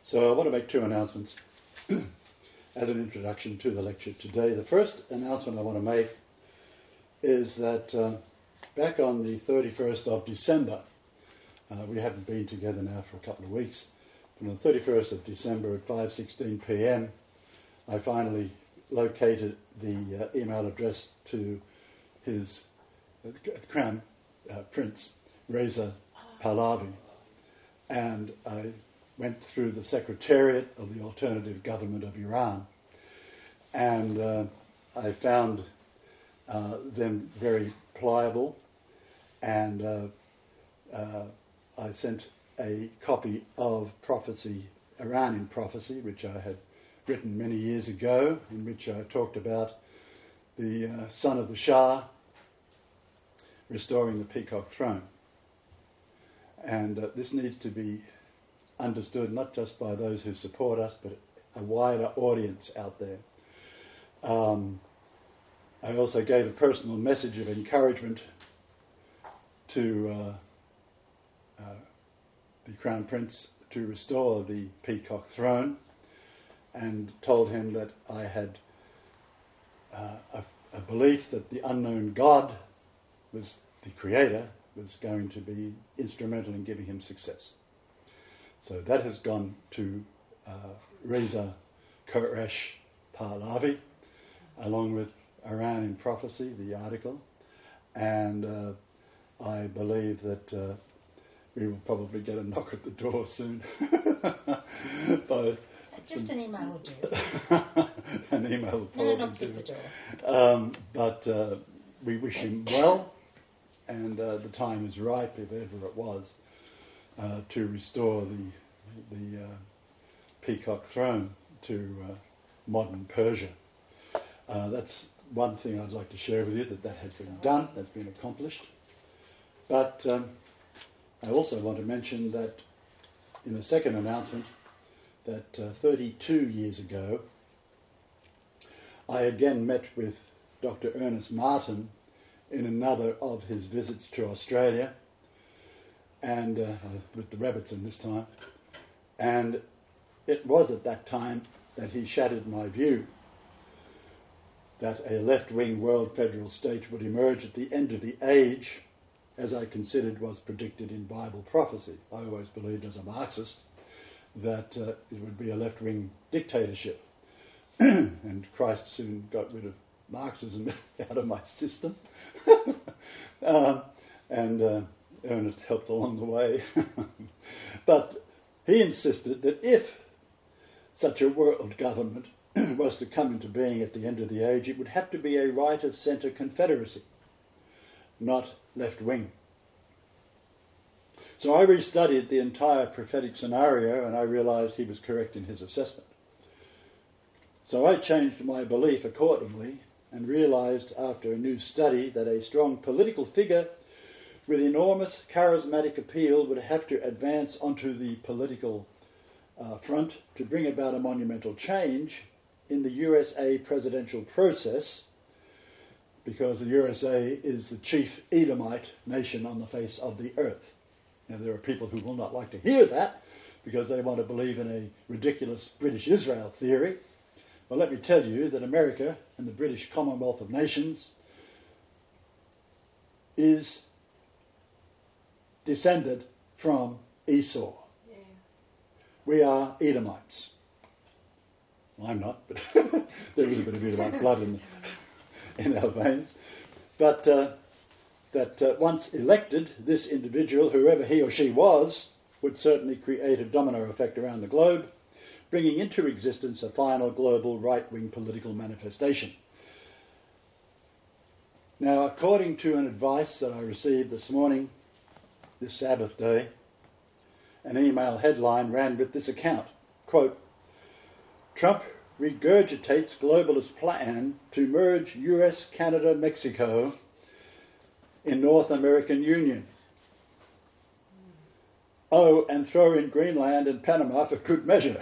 So I want to make two announcements as an introduction to the lecture today. The first announcement I want to make is that back on the 31st of December, we haven't been together now for a couple of weeks, from the 31st of December at 5:16 p.m, I finally located the email address to his Crown Prince, Reza Pahlavi, and I went through the Secretariat of the Alternative Government of Iran, and I found them very pliable, and I sent a copy of Prophecy, Iranian Prophecy, which I had written many years ago, in which I talked about the son of the Shah restoring the Peacock Throne. And this needs to be understood not just by those who support us, but a wider audience out there. I also gave a personal message of encouragement to the Crown Prince to restore the Peacock Throne, and told him that I had a belief that the unknown God was the creator, was going to be instrumental in giving him success. So that has gone to Reza Koresh Pahlavi, along with Iranian Prophecy, the article, and I believe that we will probably get a knock at the door soon. Just an email will do. An email will probably knocks do. at the door. But we wish him well, and the time is ripe, if ever it was, to restore the Peacock Throne to modern Persia. That's one thing I'd like to share with you, that has been done, that's been accomplished. But I also want to mention that in the second announcement, that 32 years ago, I again met with Dr. Ernest Martin in another of his visits to Australia, and with the Rebbitzin this time, and it was at that time that he shattered my view that a left-wing world federal state would emerge at the end of the age, as I considered was predicted in Bible prophecy. I always believed as a Marxist that it would be a left-wing dictatorship. And Christ soon got rid of Marxism out of my system. And Ernest helped along the way. But he insisted that if such a world government was to come into being at the end of the age, it would have to be a right-of-centre confederacy, not left-wing. So I restudied the entire prophetic scenario, and I realised he was correct in his assessment. So I changed my belief accordingly, and realised after a new study that a strong political figure with enormous charismatic appeal would have to advance onto the political front to bring about a monumental change in the USA presidential process, because the USA is the chief Edomite nation on the face of the earth. Now, there are people who will not like to hear that because they want to believe in a ridiculous British Israel theory. Well, let me tell you that America and the British Commonwealth of Nations is descended from Esau. Yeah. We are Edomites. Well, I'm not, but there is a bit of Edomite blood in our veins. But that once elected, this individual, whoever he or she was, would certainly create a domino effect around the globe, bringing into existence a final global right-wing political manifestation. Now, according to an advice that I received this morning, this Sabbath day, an email headline ran with this account, quote, "Trump regurgitates globalist plan to merge US, Canada, Mexico in North American Union. Oh, and throw in Greenland and Panama for good measure."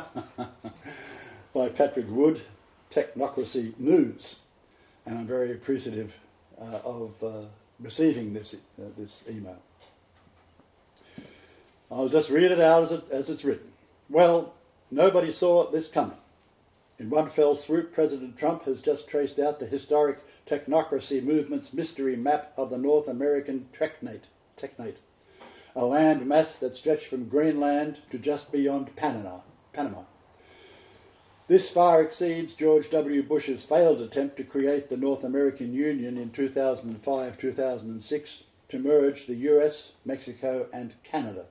By Patrick Wood, Technocracy News. And I'm very appreciative of receiving this email. I'll just read it out as it's written. Well, nobody saw this coming. In one fell swoop, President Trump has just traced out the historic technocracy movement's mystery map of the North American technate, a land mass that stretched from Greenland to just beyond Panama. This far exceeds George W. Bush's failed attempt to create the North American Union in 2005-2006 to merge the US, Mexico and Canada.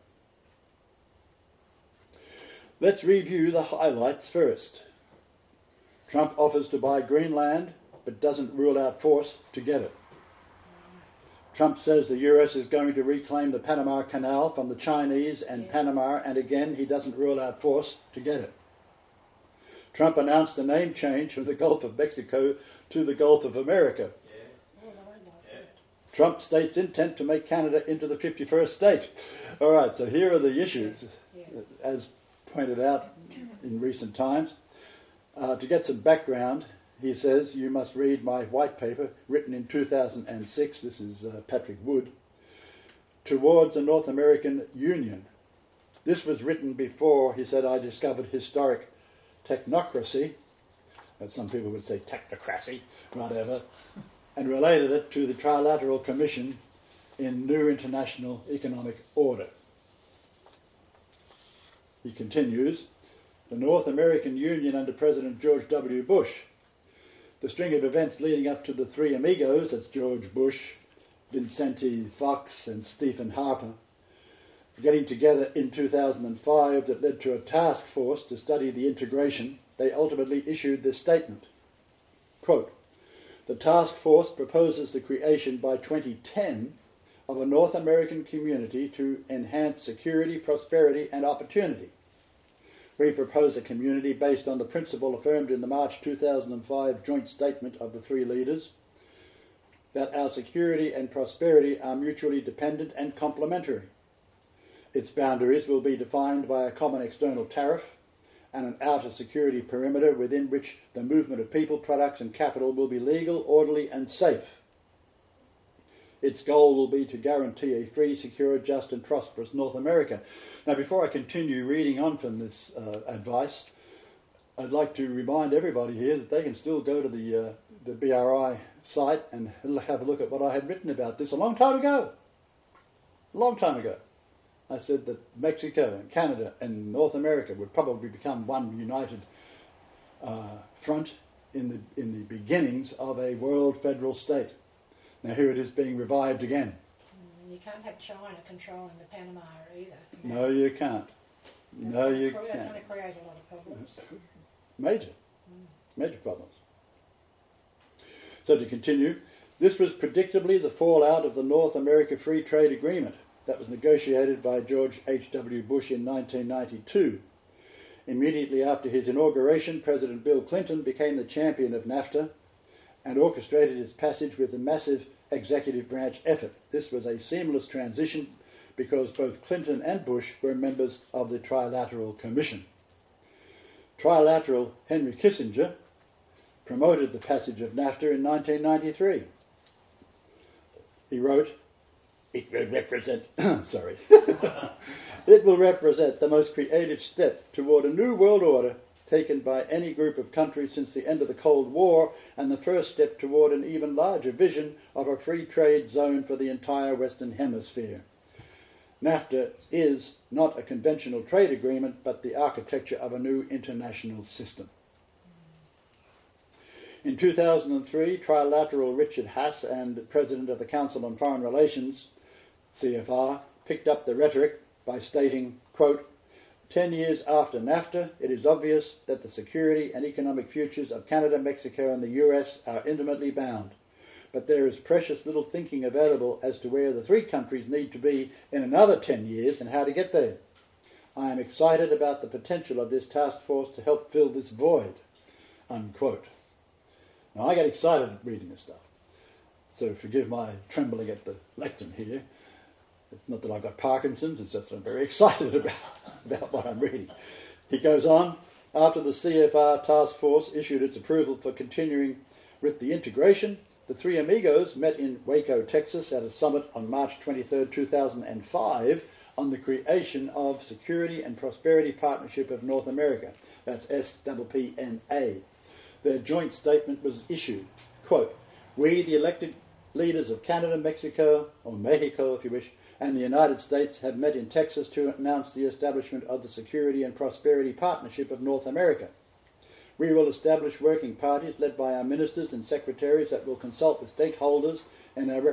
Let's review the highlights first. Trump offers to buy Greenland, but doesn't rule out force to get it. Trump says the US is going to reclaim the Panama Canal from the Chinese and Panama, and again he doesn't rule out force to get it. Trump announced a name change from the Gulf of Mexico to the Gulf of America. Trump states intent to make Canada into the 51st state. All right, so here are the issues, as pointed out in recent times. To get some background, he says, you must read my white paper written in 2006, this is Patrick Wood, Towards a North American Union. This was written before, he said, I discovered historic technocracy, as some people would say technocracy, whatever, and related it to the Trilateral Commission in New International Economic Order. He continues, the North American Union under President George W. Bush. The string of events leading up to the three amigos, that's George Bush, Vicente Fox and Stephen Harper, getting together in 2005 that led to a task force to study the integration, they ultimately issued this statement. Quote, the task force proposes the creation by 2010 of a North American community to enhance security, prosperity and opportunity. We propose a community based on the principle affirmed in the March 2005 joint statement of the three leaders that our security and prosperity are mutually dependent and complementary. Its boundaries will be defined by a common external tariff and an outer security perimeter within which the movement of people, products and capital will be legal, orderly and safe. Its goal will be to guarantee a free, secure, just and prosperous North America. Now, before I continue reading on from this advice, I'd like to remind everybody here that they can still go to the BRI site and have a look at what I had written about this a long time ago. A long time ago. I said that Mexico and Canada and North America would probably become one united front in the beginnings of a world federal state. Now here it is being revived again. You can't have China controlling the Panama either. No, you can't. No, you can't. That's going to create a lot of problems. Major problems. So to continue, this was predictably the fallout of the North America Free Trade Agreement that was negotiated by George H.W. Bush in 1992. Immediately after his inauguration, President Bill Clinton became the champion of NAFTA and orchestrated its passage with a massive executive branch effort. This was a seamless transition because both Clinton and Bush were members of the Trilateral Commission. Trilateral Henry Kissinger promoted the passage of NAFTA in 1993. He wrote, it will represent it will represent the most creative step toward a new world order taken by any group of countries since the end of the Cold War, and the first step toward an even larger vision of a free trade zone for the entire Western Hemisphere. NAFTA is not a conventional trade agreement, but the architecture of a new international system. In 2003, Trilateral Richard Haass and President of the Council on Foreign Relations, CFR, picked up the rhetoric by stating, quote, 10 years after NAFTA, it is obvious that the security and economic futures of Canada, Mexico and the US are intimately bound. But there is precious little thinking available as to where the three countries need to be in another 10 years and how to get there. I am excited about the potential of this task force to help fill this void, unquote. Now, I get excited reading this stuff, so forgive my trembling at the lectern here. It's not that I've got Parkinson's, it's just that I'm very excited about what I'm reading. He goes on, after the CFR task force issued its approval for continuing with the integration, the three amigos met in Waco, Texas at a summit on March 23, 2005, on the creation of Security and Prosperity Partnership of North America. That's SPPNA. Their joint statement was issued. Quote, "We, the elected leaders of Canada, Mexico, or Mexico if you wish, and the United States have met in Texas to announce the establishment of the Security and Prosperity Partnership of North America. We will establish working parties led by our ministers and secretaries that will consult the stakeholders in our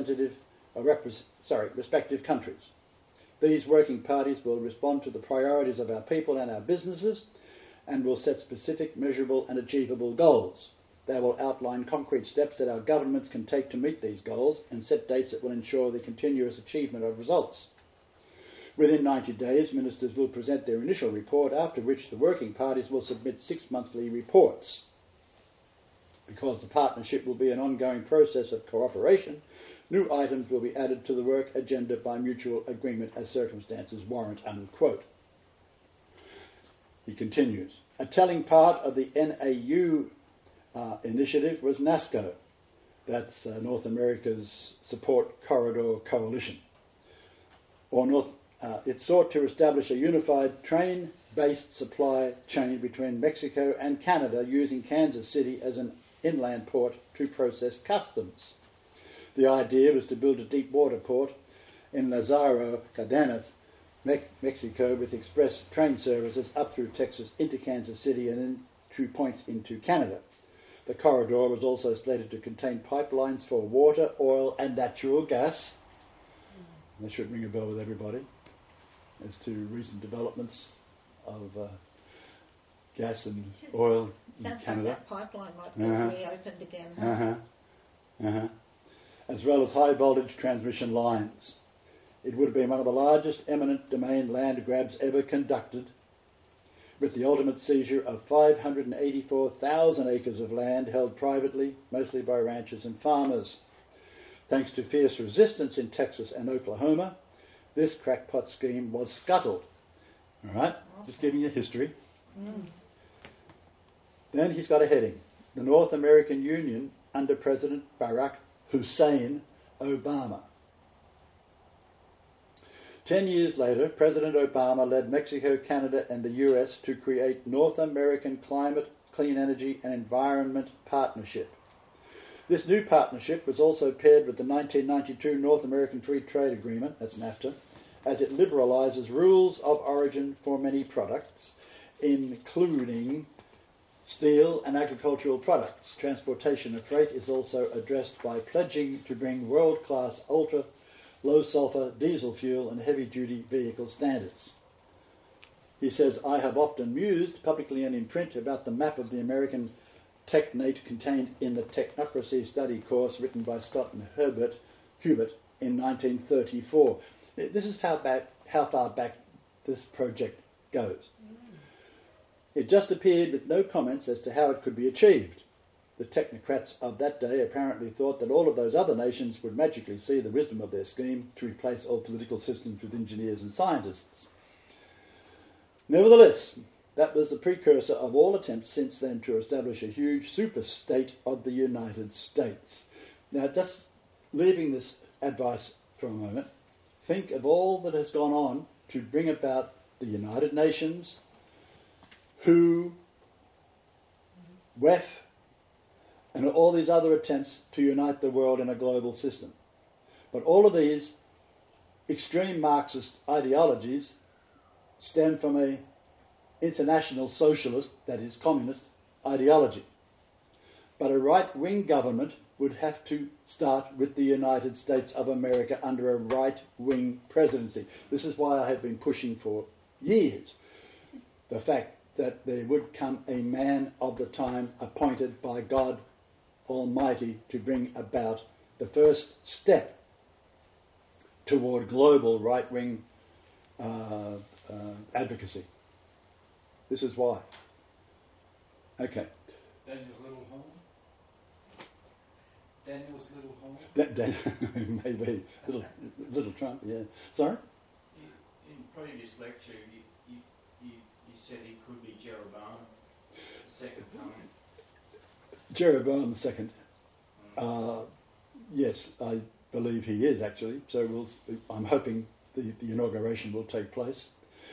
respective countries. These working parties will respond to the priorities of our people and our businesses and will set specific, measurable and achievable goals. They will outline concrete steps that our governments can take to meet these goals and set dates that will ensure the continuous achievement of results. Within 90 days, ministers will present their initial report, after which the working parties will submit 6 monthly reports. Because the partnership will be an ongoing process of cooperation, new items will be added to the work agenda by mutual agreement as circumstances warrant," unquote. He continues, "A telling part of the NAU initiative was NASCO, that's North America's Support Corridor Coalition. It sought to establish a unified train-based supply chain between Mexico and Canada using Kansas City as an inland port to process customs. The idea was to build a deep water port in Lázaro Cárdenas, Mexico, with express train services up through Texas into Kansas City and then through points into Canada. The corridor was also slated to contain pipelines for water, oil and natural gas." That should ring a bell with everybody as to recent developments of gas and oil in Sounds Canada. like that pipeline might be reopened again. As well as high voltage transmission lines. It would have been one of the largest eminent domain land grabs ever conducted, with the ultimate seizure of 584,000 acres of land held privately, mostly by ranchers and farmers. Thanks to fierce resistance in Texas and Oklahoma, this crackpot scheme was scuttled. All right, just giving you history. Then he's got a heading, "The North American Union under President Barack Hussein Obama." 10 years later, President Obama led Mexico, Canada and the US to create North American Climate, Clean Energy and Environment Partnership. This new partnership was also paired with the 1992 North American Free Trade Agreement, that's NAFTA, as it liberalises rules of origin for many products, including steel and agricultural products. Transportation and freight is also addressed by pledging to bring world-class ultra low sulphur diesel fuel and heavy duty vehicle standards. He says, "I have often mused, publicly and in print, about the map of the American technate contained in the Technocracy study course written by Scott and Hubert in 1934. This is how far back this project goes. It just appeared with no comments as to how it could be achieved. The technocrats of that day apparently thought that all of those other nations would magically see the wisdom of their scheme to replace all political systems with engineers and scientists. Nevertheless, that was the precursor of all attempts since then to establish a huge super-state of the United States." Now, just leaving this advice for a moment, think of all that has gone on to bring about the United Nations, WHO, WEF, and all these other attempts to unite the world in a global system. But all of these extreme Marxist ideologies stem from a international socialist, that is communist, ideology. But a right-wing government would have to start with the United States of America under a right-wing presidency. This is why I have been pushing for years the fact that there would come a man of the time appointed by God Almighty to bring about the first step toward global right-wing advocacy. This is why. Okay. Daniel's little home. Maybe little Trump. Yeah. Sorry. In previous lecture, you said he could be Jeroboam, the second coming. Jeroboam II. Yes, I believe he is actually. So I'm hoping the inauguration will take place,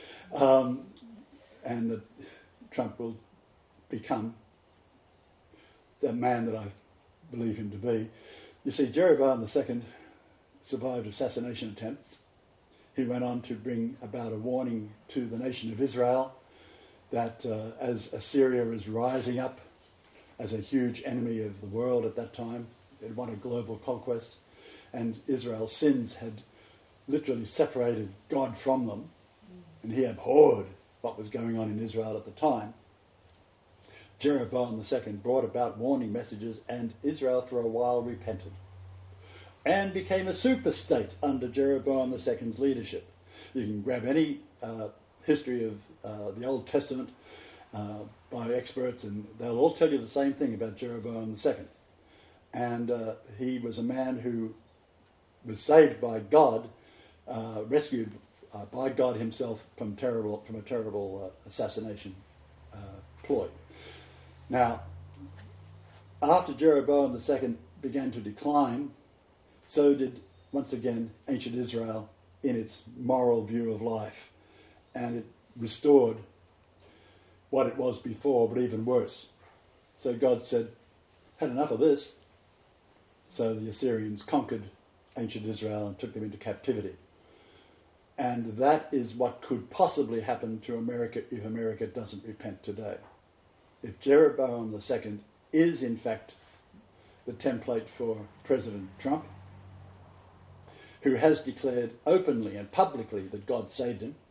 and that Trump will become the man that I believe him to be. You see, Jeroboam II survived assassination attempts. He went on to bring about a warning to the nation of Israel that as Assyria is rising up as a huge enemy of the world at that time, it wanted global conquest, and Israel's sins had literally separated God from them, and he abhorred what was going on in Israel at the time. Jeroboam II brought about warning messages, and Israel for a while repented and became a super-state under Jeroboam II's leadership. You can grab any history of the Old Testament by experts, and they'll all tell you the same thing about Jeroboam II. And he was a man who was saved by God, rescued by God himself from a terrible assassination ploy. Now, after Jeroboam II began to decline, so did, once again, ancient Israel in its moral view of life. And it restored what it was before, but even worse. So God said, had enough of this. So the Assyrians conquered ancient Israel and took them into captivity. And that is what could possibly happen to America if America doesn't repent today. If Jeroboam II is in fact the template for President Trump, who has declared openly and publicly that God saved him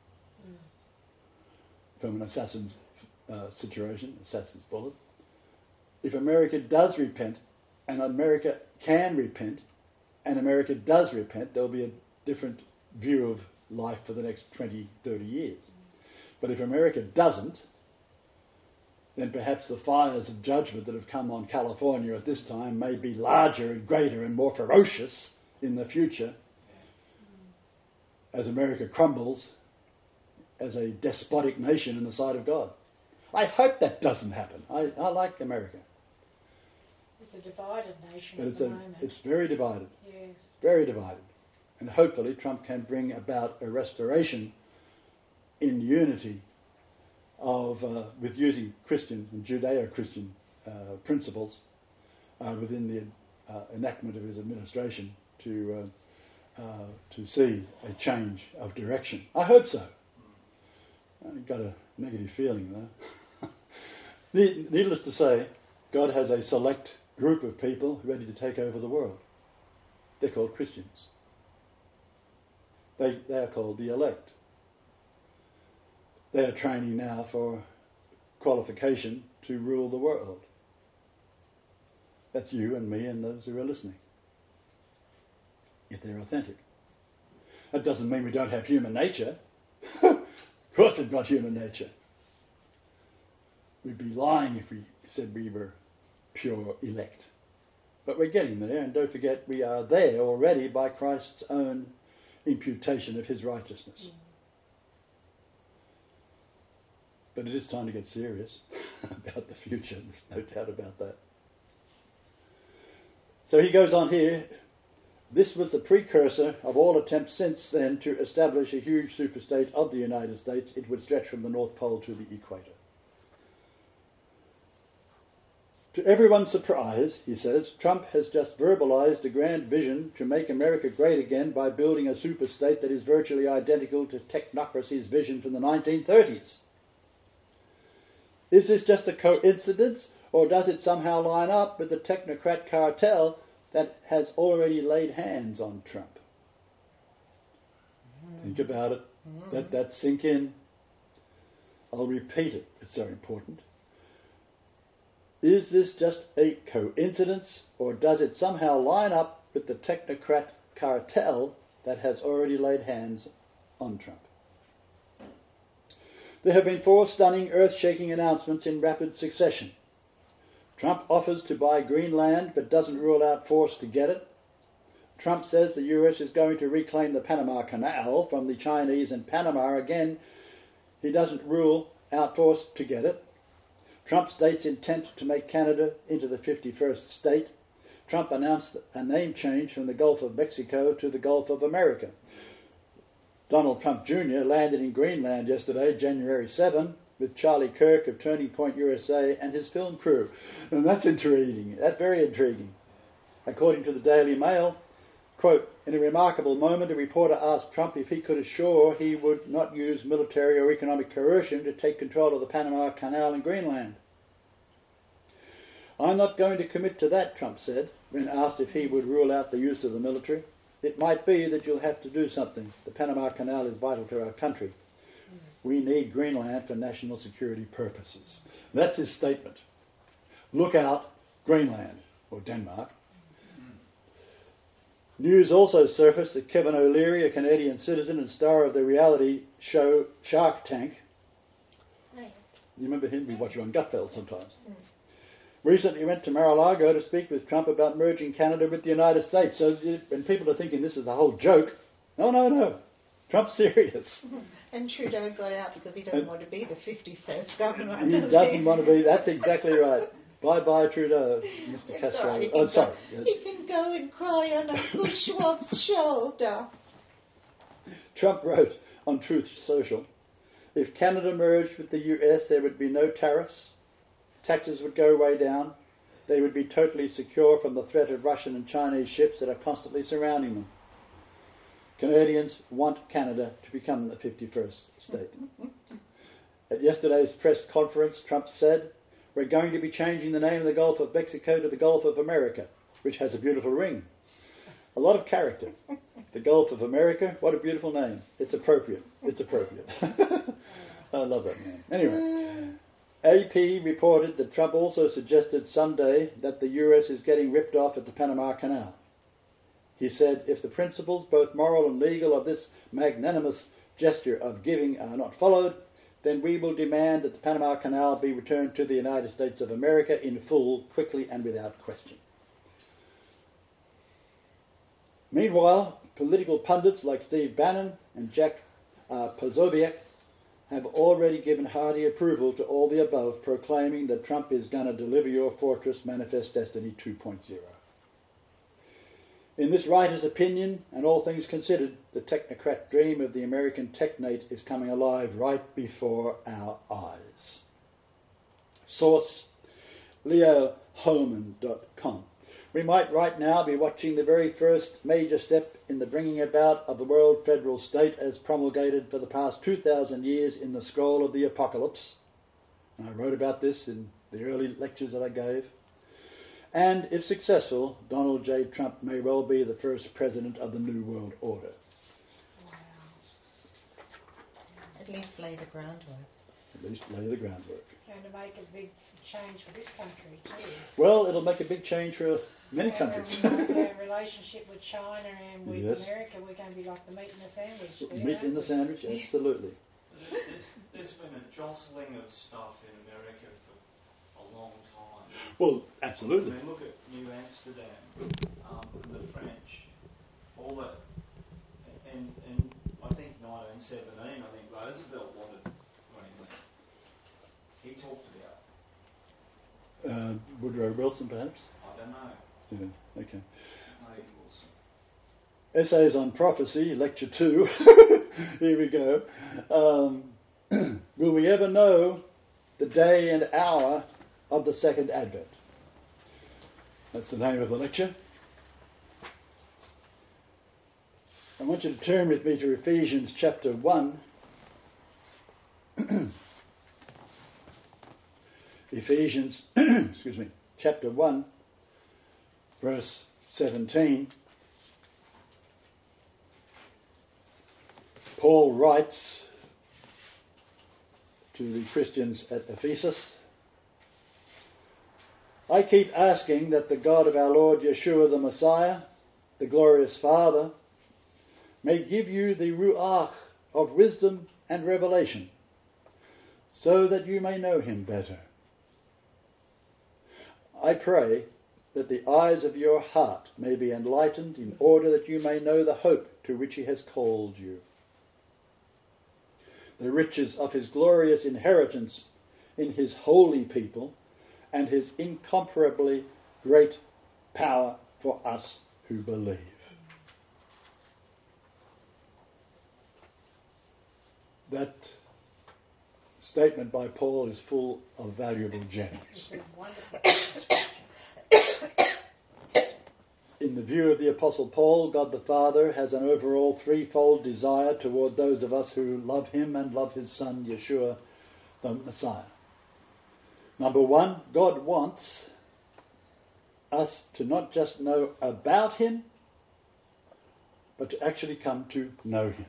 from an assassin's situation, assassin's bullet, if America does repent, and America can repent, and America does repent, there'll be a different view of life for the next 20, 30 years. But if America doesn't, then perhaps the fires of judgment that have come on California at this time may be larger and greater and more ferocious in the future as America crumbles as a despotic nation in the sight of God. I hope that doesn't happen. I like America. It's a divided nation But at the moment. it's very divided. Yes. Very divided. And hopefully Trump can bring about a restoration in unity of with using Christian and Judeo-Christian principles within the enactment of his administration to see a change of direction. I hope so. I've got a negative feeling though. Needless to say, God has a select group of people ready to take over the world. They're called Christians. They are called the elect. They are training now for qualification to rule the world. That's you and me and those who are listening, if they're authentic. That doesn't mean we don't have human nature. Of course we've got human nature. We'd be lying if we said we were pure elect. But we're getting there, and don't forget we are there already by Christ's own imputation of his righteousness. But it is time to get serious about the future, there's no doubt about that. So he goes on here, this was the precursor of all attempts since then to establish a huge superstate of the United States. It would stretch from the North Pole to the equator. To everyone's surprise, he says, Trump has just verbalized a grand vision to make America great again by building a superstate that is virtually identical to technocracy's vision from the 1930s. Is this just a coincidence, or does it somehow line up with the technocrat cartel that has already laid hands on Trump? Think about it. Let that sink in. I'll repeat it. It's so important. Is this just a coincidence, or does it somehow line up with the technocrat cartel that has already laid hands on Trump? There have been 4 stunning, earth-shaking announcements in rapid succession. Trump offers to buy Greenland but doesn't rule out force to get it. Trump says the US is going to reclaim the Panama Canal from the Chinese, and Panama again, he doesn't rule out force to get it. Trump states intent to make Canada into the 51st state. Trump announced a name change from the Gulf of Mexico to the Gulf of America. Donald Trump Jr. landed in Greenland yesterday, January 7, with Charlie Kirk of Turning Point USA and his film crew. And that's intriguing. That's very intriguing. According to the Daily Mail, quote, in a remarkable moment, a reporter asked Trump if he could assure he would not use military or economic coercion to take control of the Panama Canal in Greenland. I'm not going to commit to that, Trump said, when asked if he would rule out the use of the military. It might be that you'll have to do something. The Panama Canal is vital to our country. We need Greenland for national security purposes. That's his statement. Look out, Greenland, or Denmark. News also surfaced that Kevin O'Leary, a Canadian citizen and star of the reality show Shark Tank, you remember him? We watch him on Gutfeld sometimes. Recently went to Mar-a-Lago to speak with Trump about merging Canada with the United States. So when people are thinking this is a whole joke, no. Trump's serious. And Trudeau got out because he doesn't want to be the 51st governor. He doesn't want to be, that's exactly right. Bye-bye, Trudeau, Mr. Castro. Right, Sorry. He can go and cry on Uncle Schwab's shoulder. Trump wrote on Truth Social, if Canada merged with the US, there would be no tariffs, taxes would go way down, they would be totally secure from the threat of Russian and Chinese ships that are constantly surrounding them. Canadians want Canada to become the 51st state. At yesterday's press conference, Trump said, we're going to be changing the name of the Gulf of Mexico to the Gulf of America, which has a beautiful ring. A lot of character. The Gulf of America, what a beautiful name. It's appropriate. I love that man. Anyway, AP reported that Trump also suggested Sunday that the US is getting ripped off at the Panama Canal. He said, if the principles, both moral and legal, of this magnanimous gesture of giving are not followed, then we will demand that the Panama Canal be returned to the United States of America in full, quickly and without question. Meanwhile, political pundits like Steve Bannon and Jack Posobiec have already given hearty approval to all the above, proclaiming that Trump is going to deliver your fortress Manifest Destiny 2.0. In this writer's opinion, and all things considered, the technocrat dream of the American technate is coming alive right before our eyes. Source, leohoman.com. We might right now be watching the very first major step in the bringing about of the world federal state as promulgated for the past 2,000 years in the scroll of the Apocalypse. And I wrote about this in the early lectures that I gave. And if successful, Donald J. Trump may well be the first president of the New World Order. Wow. At least lay the groundwork. Going to make a big change for this country too. Well, it'll make a big change for many countries. Our relationship with China and with Yes. America, we're going to be like the meat in the sandwich. There, Meat in the sandwich, absolutely. There's been a jostling of stuff in America for a long time. Well, I absolutely. mean, look at New Amsterdam, and the French, all that. And I think 1917, I think Roosevelt wanted Greenland. He talked about it. Woodrow Wilson, perhaps? I don't know. Yeah, okay. Maybe Wilson. Essays on Prophecy, Lecture 2. Here we go. Will we ever know the day and hour of the second advent? That's the name of the lecture. I want you to turn with me to Ephesians chapter 1. Ephesians, chapter 1, verse 17. Paul writes to the Christians at Ephesus, I keep asking that the God of our Lord Yeshua the Messiah, the glorious Father, may give you the ruach of wisdom and revelation, so that you may know him better. I pray that the eyes of your heart may be enlightened in order that you may know the hope to which he has called you, the riches of his glorious inheritance in his holy people, and his incomparably great power for us who believe. that statement by Paul is full of valuable gems. It's a wonderful In the view of the Apostle Paul, God the Father has an overall threefold desire toward those of us who love him and love his Son, Yeshua, the Messiah. Number one, God wants us to not just know about him, but to actually come to know him.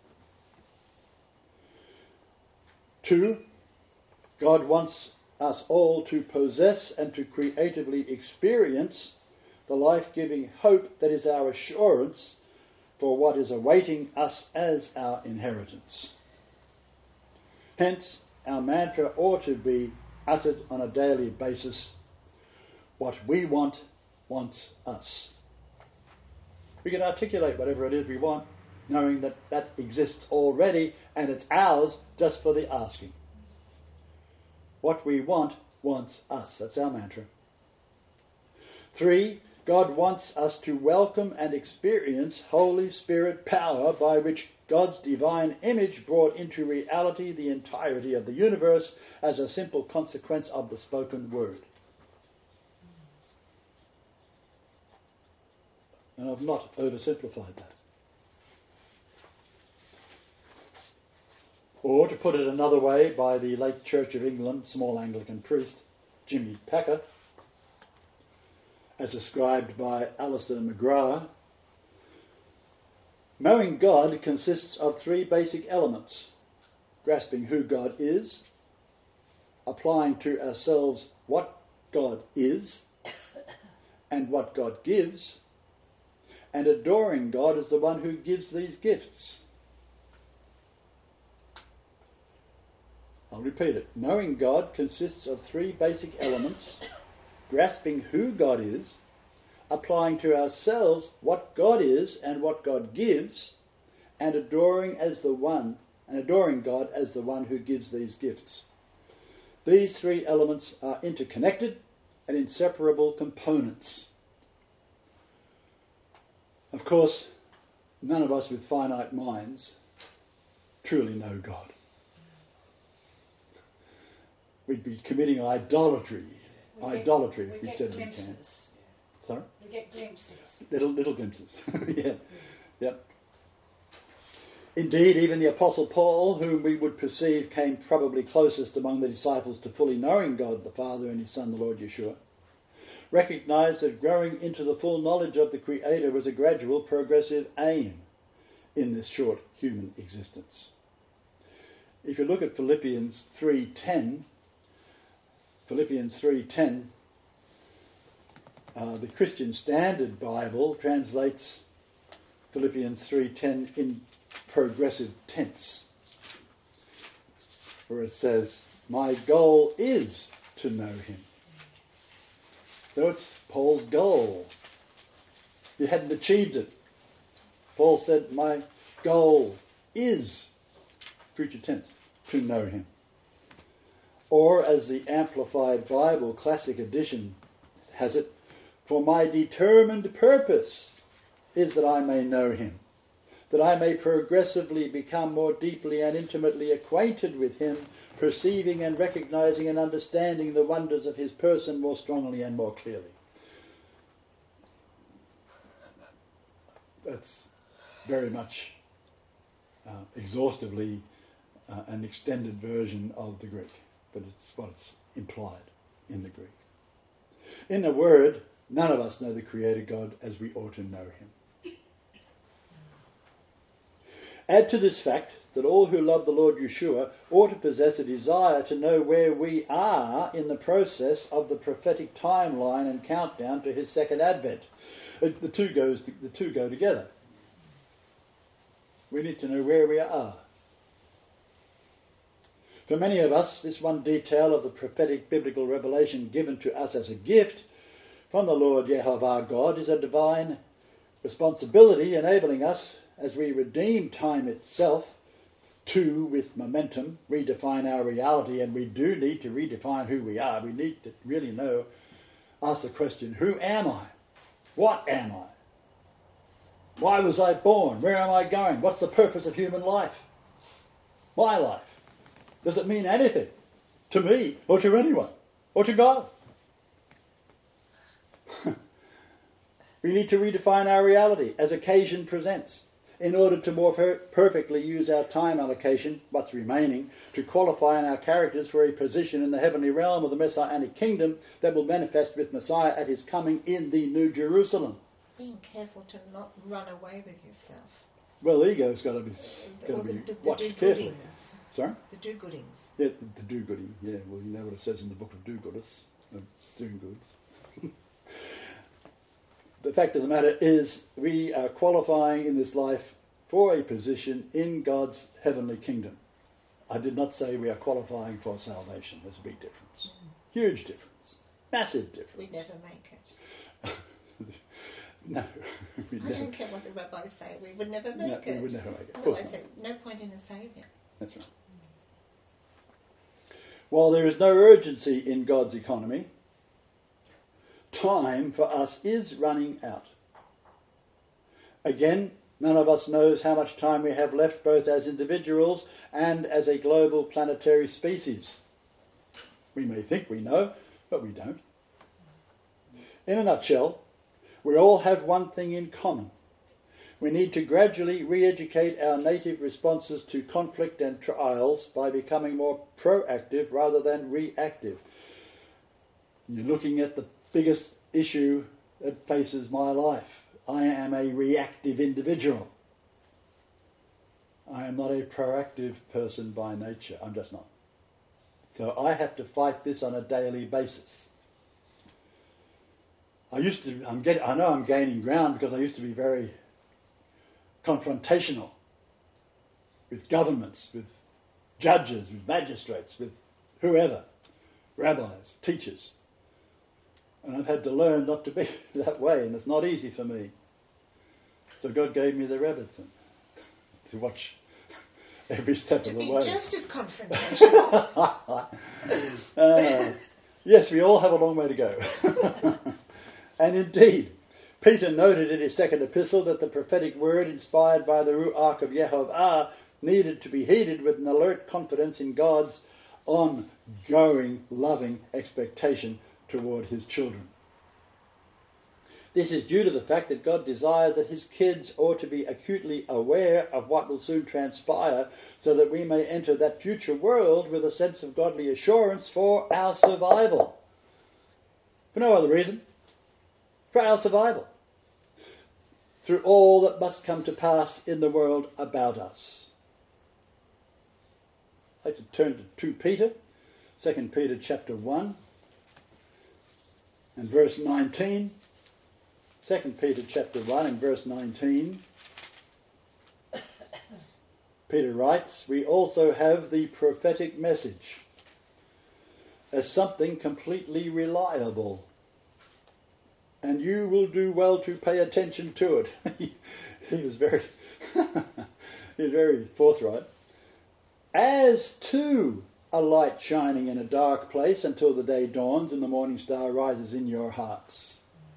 Two, God wants us all to possess and to creatively experience the life-giving hope that is our assurance for what is awaiting us as our inheritance. Hence, our mantra ought to be uttered on a daily basis: what we want wants us. We can articulate whatever it is we want, knowing that that exists already and it's ours just for the asking. What we want wants us. That's our mantra. 3, God wants us to welcome and experience Holy Spirit power by which God's divine image brought into reality the entirety of the universe as a simple consequence of the spoken word. And I've not oversimplified that. Or, to put it another way, by the late Church of England small Anglican priest Jimmy Packer, as ascribed by Alistair McGrath, knowing God consists of 3 basic elements: grasping who God is, applying to ourselves what God is and what God gives, and adoring God as the one who gives these gifts. I'll repeat it. Knowing God consists of 3 basic elements: grasping who God is, applying to ourselves what God is and what God gives, and adoring God as the one who gives these gifts. These 3 elements are interconnected and inseparable components. Of course, none of us with finite minds truly know God. We'd be committing idolatry if we said we can. Sorry? We get glimpses. Little glimpses. Yeah. Indeed, even the Apostle Paul, whom we would perceive came probably closest among the disciples to fully knowing God the Father and his Son, the Lord Yeshua, recognized that growing into the full knowledge of the Creator was a gradual, progressive aim in this short human existence. If you look at Philippians 3:10, the Christian Standard Bible translates Philippians 3:10 in progressive tense, where it says, "My goal is to know him." So it's Paul's goal. He hadn't achieved it. Paul said, "My goal is," future tense, "to know him." Or, as the Amplified Bible Classic Edition has it, "For my determined purpose is that I may know him, that I may progressively become more deeply and intimately acquainted with him, perceiving and recognizing and understanding the wonders of his person more strongly and more clearly." That's very much exhaustively an extended version of the Greek, but it's what's implied in the Greek. In a word, none of us know the Creator God as we ought to know him. Add to this fact that all who love the Lord Yeshua ought to possess a desire to know where we are in the process of the prophetic timeline and countdown to his second advent. The two go together. We need to know where we are. For many of us, this one detail of the prophetic biblical revelation given to us as a gift from the Lord Yehovah God is a divine responsibility, enabling us, as we redeem time itself, to, with momentum, redefine our reality. And we do need to redefine who we are. We need to really ask the question, who am I? What am I? Why was I born? Where am I going? What's the purpose of human life? My life. Does it mean anything to me or to anyone or to God? We need to redefine our reality as occasion presents in order to more perfectly use our time allocation, what's remaining, to qualify in our characters for a position in the heavenly realm of the Messianic kingdom that will manifest with Messiah at his coming in the New Jerusalem. Being careful to not run away with yourself. Well, the ego's got to be watched carefully. Sorry? The do-goodings. Yeah, the do-gooding. Yeah, well, you know what it says in the book of do-gooders, doing goods. The fact of the matter is we are qualifying in this life for a position in God's heavenly kingdom. I did not say we are qualifying for salvation. There's a big difference. Huge difference. Massive difference. We never make it. No. I don't care what the rabbis say. We would never make it. We would never make it. Otherwise, there's no point in a saviour. That's right. While there is no urgency in God's economy, time for us is running out. Again, none of us knows how much time we have left, both as individuals and as a global planetary species. We may think we know, but we don't. In a nutshell, we all have one thing in common. We need to gradually re-educate our native responses to conflict and trials by becoming more proactive rather than reactive. You're looking at the biggest issue that faces my life. I am a reactive individual. I am not a proactive person by nature. I'm just not. So I have to fight this on a daily basis. I know I'm gaining ground because I used to be very confrontational with governments, with judges, with magistrates, with whoever, rabbis, teachers. And I've had to learn not to be that way, and it's not easy for me. So God gave me the Rebbitzin to watch every step of the way. To be just as confrontational. Yes, we all have a long way to go. And indeed, Peter noted in his second epistle that the prophetic word inspired by the Ruach of Yehovah needed to be heeded with an alert confidence in God's ongoing loving expectation toward his children. This is due to the fact that God desires that his kids ought to be acutely aware of what will soon transpire so that we may enter that future world with a sense of godly assurance for our survival. For no other reason. For our survival. Through all that must come to pass in the world about us. I'd like to turn to 2 Peter, 2 Peter chapter 1 and verse 19. 2 Peter chapter 1 and verse 19. Peter writes, we also have the prophetic message as something completely reliable. And you will do well to pay attention to it. He was very forthright. As to a light shining in a dark place until the day dawns and the morning star rises in your hearts.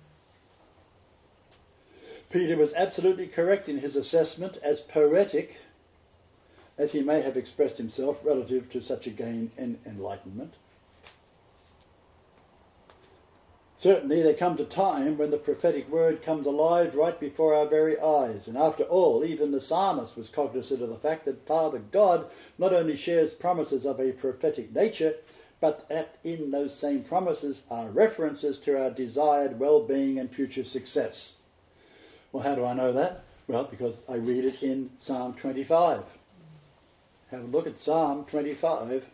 Peter was absolutely correct in his assessment, as poetic as he may have expressed himself relative to such a gain in enlightenment. Certainly there comes a time when the prophetic word comes alive right before our very eyes. And after all, even the psalmist was cognizant of the fact that Father God not only shares promises of a prophetic nature, but that in those same promises are references to our desired well-being and future success. Well, how do I know that? Well, because I read it in Psalm 25. Have a look at Psalm 25.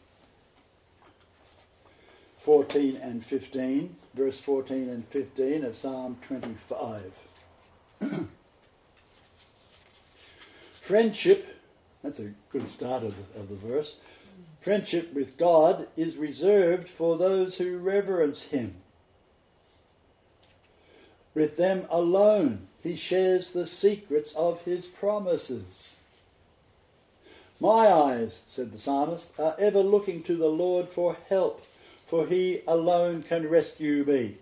14 and 15, verse 14 and 15 of Psalm 25. Friendship, that's a good start of the verse. Friendship with God is reserved for those who reverence him. With them alone he shares the secrets of his promises. My eyes, said the psalmist, are ever looking to the Lord for help, for he alone can rescue me.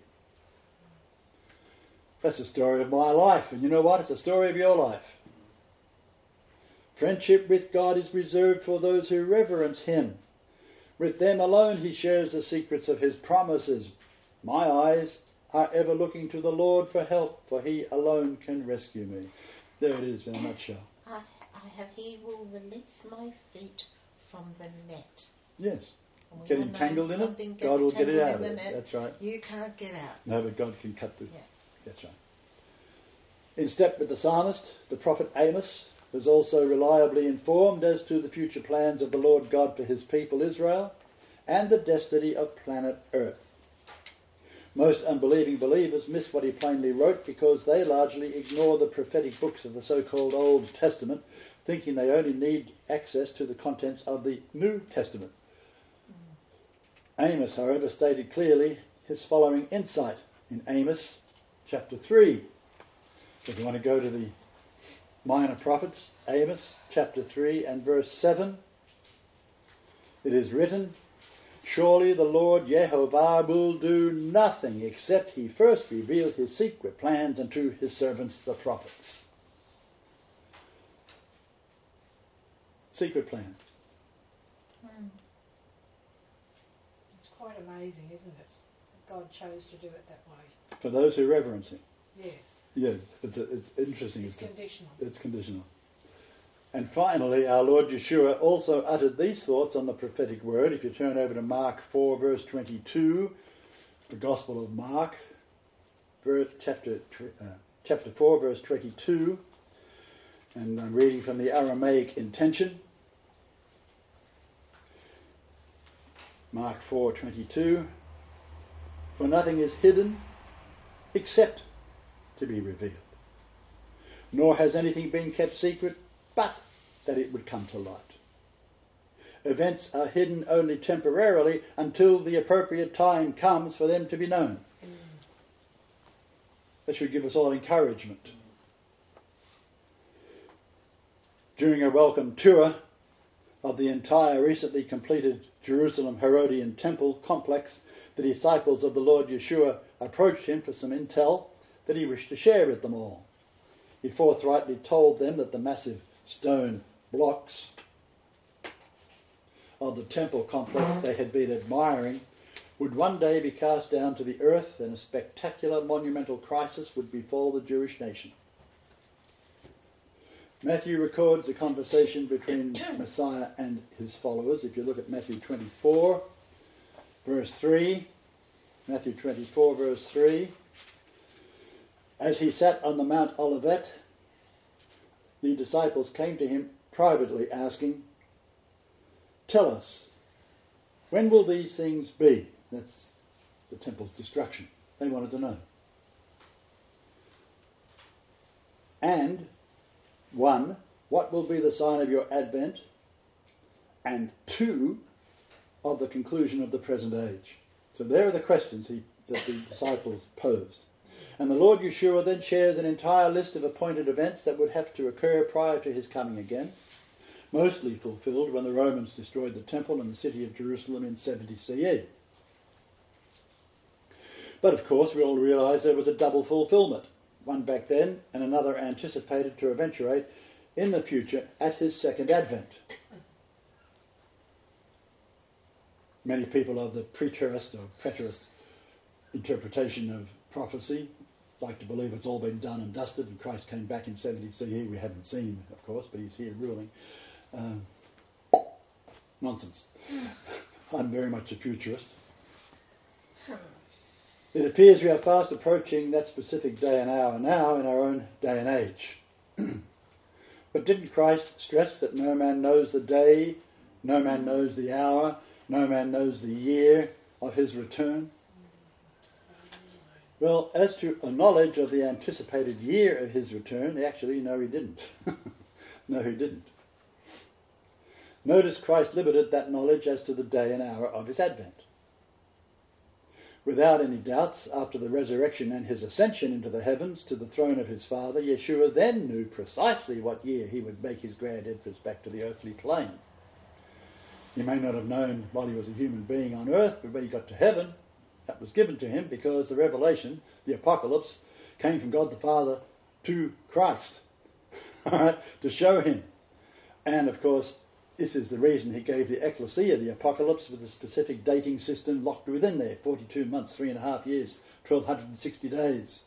That's the story of my life. And you know what? It's the story of your life. Friendship with God is reserved for those who reverence him. With them alone he shares the secrets of his promises. My eyes are ever looking to the Lord for help, for he alone can rescue me. There it is in a nutshell. He will release my feet from the net. Yes. Get entangled in it, God will get it out of it. That's right. You can't get out. No, but God can cut the... Yeah. That's right. In step with the psalmist, the prophet Amos was also reliably informed as to the future plans of the Lord God for his people Israel and the destiny of planet Earth. Most unbelieving believers miss what he plainly wrote because they largely ignore the prophetic books of the so-called Old Testament, thinking they only need access to the contents of the New Testament. Amos, however, stated clearly his following insight in Amos chapter 3. If you want to go to the minor prophets, Amos chapter 3 and verse 7, it is written, "Surely the Lord Jehovah will do nothing except he first reveal his secret plans unto his servants the prophets." Secret plans. It's quite amazing, isn't it? That God chose to do it that way. For those who reverence him. Yes. Yeah, it's interesting. It's conditional. It's conditional. And finally, our Lord Yeshua also uttered these thoughts on the prophetic word. If you turn over to Mark 4, verse 22, the Gospel of Mark, chapter 4, verse 22, and I'm reading from the Aramaic intention. Mark 4:22, "For nothing is hidden except to be revealed, nor has anything been kept secret but that it would come to light. Events are hidden only temporarily until the appropriate time comes for them to be known." That should give us all encouragement. During a welcome tour of the entire recently completed Jerusalem Herodian temple complex, the disciples of the Lord Yeshua approached him for some intel that he wished to share with them all. He forthrightly told them that the massive stone blocks of the temple complex they had been admiring would one day be cast down to the earth, and a spectacular monumental crisis would befall the Jewish nation. Matthew records a conversation between Messiah and his followers. If you look at Matthew 24, verse 3, Matthew 24, verse 3, "As he sat on the Mount Olivet, the disciples came to him privately, asking, 'Tell us, when will these things be?'" That's the temple's destruction. They wanted to know. "And 1, what will be the sign of your advent? And 2, of the conclusion of the present age?" So there are the questions that the disciples posed. And the Lord Yeshua then shares an entire list of appointed events that would have to occur prior to his coming again, mostly fulfilled when the Romans destroyed the temple and the city of Jerusalem in 70 CE. But of course we all realise there was a double fulfilment, one back then and another anticipated to eventuate in the future at his second advent. Many people of the preterist or preterist interpretation of prophecy like to believe it's all been done and dusted and Christ came back in 70 CE. We haven't seen him, of course, but he's here ruling. Nonsense. I'm very much a futurist. It appears we are fast approaching that specific day and hour now in our own day and age. But didn't Christ stress that no man knows the day, no man knows the hour, no man knows the year of his return? Well, as to a knowledge of the anticipated year of his return, actually, no, he didn't. No, he didn't. Notice Christ limited that knowledge as to the day and hour of his advent. Without any doubts, after the resurrection and his ascension into the heavens to the throne of his Father, Yeshua then knew precisely what year he would make his grand entrance back to the earthly plane. He may not have known while he was a human being on earth, but when he got to heaven, that was given to him because the revelation, the apocalypse, came from God the Father to Christ to show him And of course, this is the reason he gave the ecclesia, the apocalypse, with a specific dating system locked within there, 42 months, 3.5 years, 1260 days.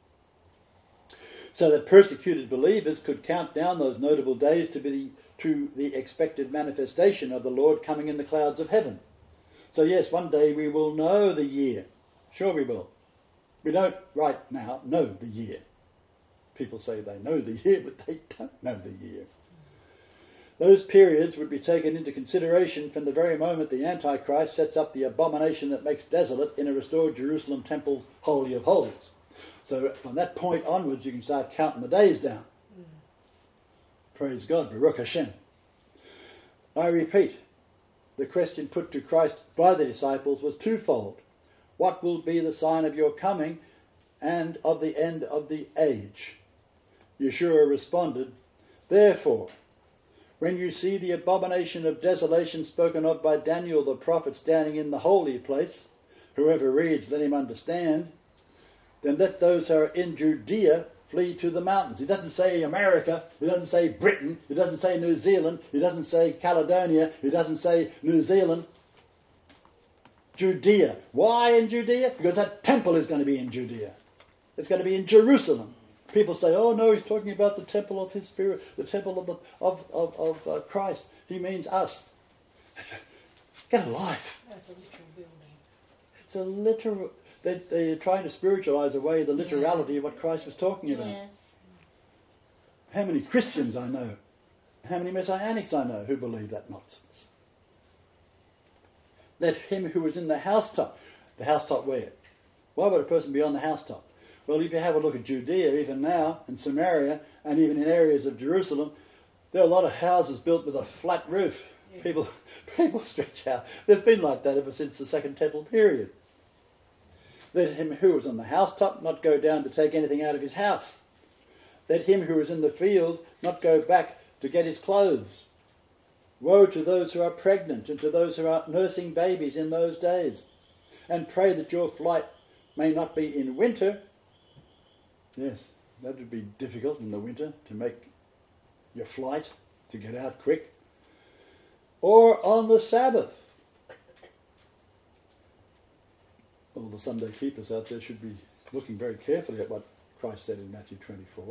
So that persecuted believers could count down those notable days to the expected manifestation of the Lord coming in the clouds of heaven. So yes, one day we will know the year. Sure we will. We don't right now know the year. People say they know the year, but they don't know the year. Those periods would be taken into consideration from the very moment the Antichrist sets up the abomination that makes desolate in a restored Jerusalem temple's Holy of Holies. So from that point onwards you can start counting the days down. Praise God, Baruch Hashem. I repeat, the question put to Christ by the disciples was twofold. What will be the sign of your coming and of the end of the age? Yeshua responded, therefore, when you see the abomination of desolation spoken of by Daniel the prophet standing in the holy place, whoever reads, let him understand, then let those who are in Judea flee to the mountains. He doesn't say America, he doesn't say Britain, he doesn't say New Zealand, he doesn't say Caledonia, he doesn't say New Zealand. Judea. Why in Judea? Because that temple is going to be in Judea. It's going to be in Jerusalem. People say, oh no, he's talking about the temple of his spirit, the temple of Christ. He means us. Get a life. That's a literal building. It's a literal... They're trying to spiritualize away the literality of what Christ was talking about. Yes. How many Christians I know, how many Messianics I know who believe that nonsense. Let him who is in the housetop where? Why would a person be on the housetop? Well, if you have a look at Judea, even now, and Samaria, and even in areas of Jerusalem, there are a lot of houses built with a flat roof. Yeah. People stretch out. There's been like that ever since the Second Temple period. Let him who is on the housetop not go down to take anything out of his house. Let him who is in the field not go back to get his clothes. Woe to those who are pregnant and to those who are nursing babies in those days. And pray that your flight may not be in winter. Yes, that would be difficult in the winter to make your flight, to get out quick. Or on the Sabbath. All the Sunday keepers out there should be looking very carefully at what Christ said in Matthew 24.